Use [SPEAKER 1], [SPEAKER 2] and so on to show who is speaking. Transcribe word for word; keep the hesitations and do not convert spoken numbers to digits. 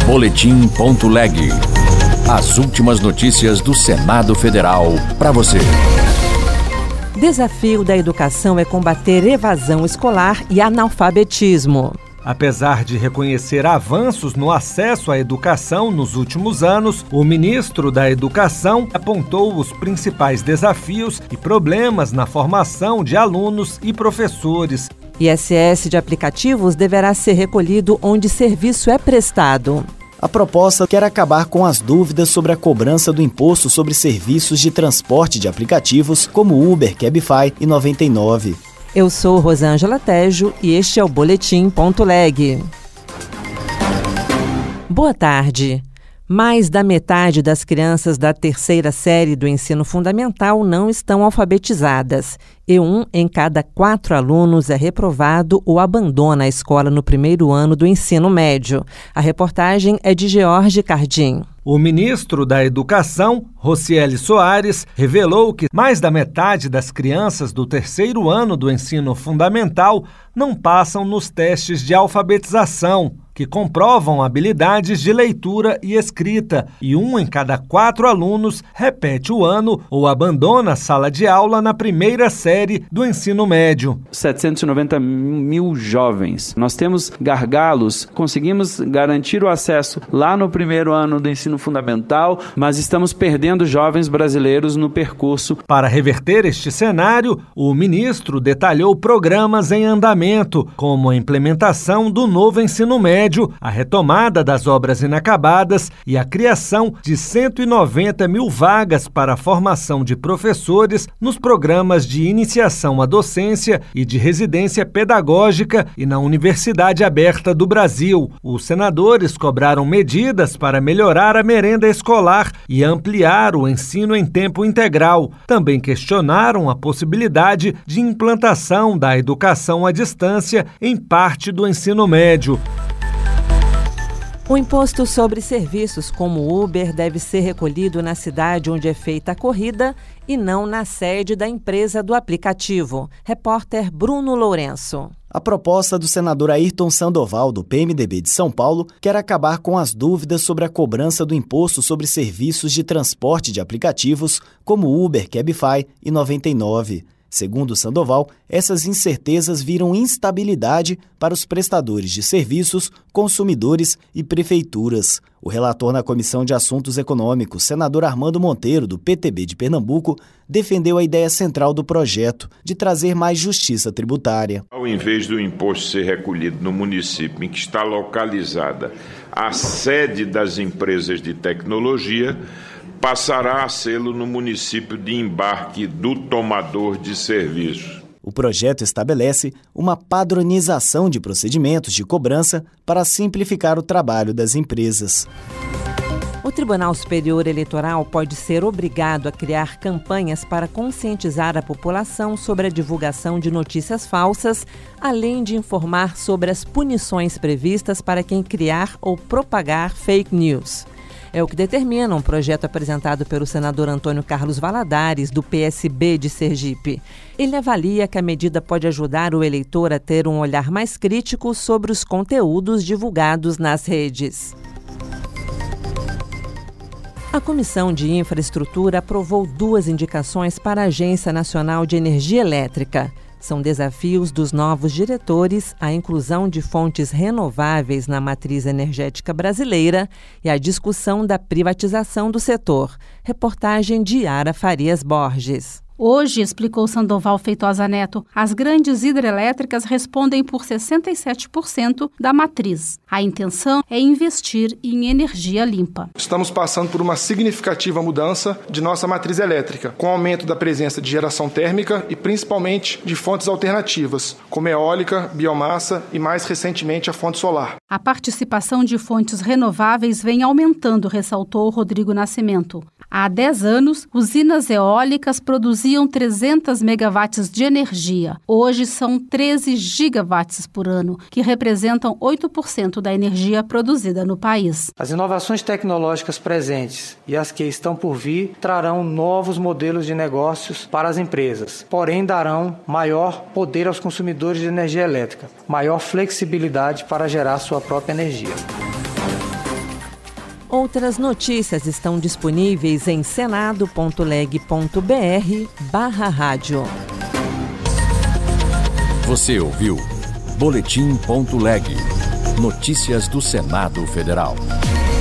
[SPEAKER 1] Boletim.leg. As últimas notícias do Senado Federal para você.
[SPEAKER 2] Desafio da educação é combater evasão escolar e analfabetismo.
[SPEAKER 3] Apesar de reconhecer avanços no acesso à educação nos últimos anos, o ministro da Educação apontou os principais desafios e problemas na formação de alunos e professores.
[SPEAKER 2] I S S de aplicativos deverá ser recolhido onde serviço é prestado.
[SPEAKER 4] A proposta quer acabar com as dúvidas sobre a cobrança do imposto sobre serviços de transporte de aplicativos como Uber, Cabify e noventa e nove.
[SPEAKER 2] Eu sou Rosângela Tejo e este é o Boletim.leg. Boa tarde. Mais da metade das crianças da terceira série do ensino fundamental não estão alfabetizadas e um em cada quatro alunos é reprovado ou abandona a escola no primeiro ano do ensino médio. A reportagem é de George Cardim.
[SPEAKER 3] O ministro da Educação, Rocieli Soares, revelou que mais da metade das crianças do terceiro ano do ensino fundamental não passam nos testes de alfabetização, que comprovam habilidades de leitura e escrita, e um em cada quatro alunos repete o ano ou abandona a sala de aula na primeira série do ensino médio.
[SPEAKER 5] setecentos e noventa mil jovens. Nós temos gargalos, conseguimos garantir o acesso lá no primeiro ano do ensino fundamental, mas estamos perdendo jovens brasileiros no percurso.
[SPEAKER 3] Para reverter este cenário, o ministro detalhou programas em andamento, como a implementação do novo ensino médio, a retomada das obras inacabadas e a criação de cento e noventa mil vagas para a formação de professores nos programas de iniciação à docência e de residência pedagógica e na Universidade Aberta do Brasil. Os senadores cobraram medidas para melhorar a merenda escolar e ampliar o ensino em tempo integral. Também questionaram a possibilidade de implantação da educação à distância em parte do ensino médio.
[SPEAKER 2] O imposto sobre serviços como Uber deve ser recolhido na cidade onde é feita a corrida e não na sede da empresa do aplicativo. Repórter Bruno Lourenço.
[SPEAKER 4] A proposta do senador Ayrton Sandoval, do P M D B de São Paulo, quer acabar com as dúvidas sobre a cobrança do imposto sobre serviços de transporte de aplicativos como Uber, Cabify e noventa e nove. Segundo Sandoval, essas incertezas viram instabilidade para os prestadores de serviços, consumidores e prefeituras. O relator na Comissão de Assuntos Econômicos, senador Armando Monteiro, do P T B de Pernambuco, defendeu a ideia central do projeto, de trazer mais justiça tributária.
[SPEAKER 6] Ao invés do imposto ser recolhido no município em que está localizada a sede das empresas de tecnologia, passará a sê-lo no município de embarque do tomador de serviço.
[SPEAKER 4] O projeto estabelece uma padronização de procedimentos de cobrança para simplificar o trabalho das empresas.
[SPEAKER 2] O Tribunal Superior Eleitoral pode ser obrigado a criar campanhas para conscientizar a população sobre a divulgação de notícias falsas, além de informar sobre as punições previstas para quem criar ou propagar fake news. É o que determina um projeto apresentado pelo senador Antônio Carlos Valadares, do P S B de Sergipe. Ele avalia que a medida pode ajudar o eleitor a ter um olhar mais crítico sobre os conteúdos divulgados nas redes. A Comissão de Infraestrutura aprovou duas indicações para a Agência Nacional de Energia Elétrica. São desafios dos novos diretores a inclusão de fontes renováveis na matriz energética brasileira e a discussão da privatização do setor. Reportagem de Yara Farias Borges.
[SPEAKER 7] Hoje, explicou Sandoval Feitosa Neto, as grandes hidrelétricas respondem por sessenta e sete por cento da matriz. A intenção é investir em energia limpa.
[SPEAKER 8] Estamos passando por uma significativa mudança de nossa matriz elétrica, com aumento da presença de geração térmica e principalmente de fontes alternativas, como eólica, biomassa e mais recentemente a fonte solar.
[SPEAKER 7] A participação de fontes renováveis vem aumentando, ressaltou Rodrigo Nascimento. Há dez anos, usinas eólicas produziam trezentos megawatts de energia. Hoje são treze gigawatts por ano, que representam oito por cento da energia produzida no país.
[SPEAKER 9] As inovações tecnológicas presentes e as que estão por vir trarão novos modelos de negócios para as empresas, porém darão maior poder aos consumidores de energia elétrica, maior flexibilidade para gerar sua própria energia.
[SPEAKER 2] Outras notícias estão disponíveis em senado ponto leg ponto br barra rádio.
[SPEAKER 1] Você ouviu Boletim ponto leg. Notícias do Senado Federal.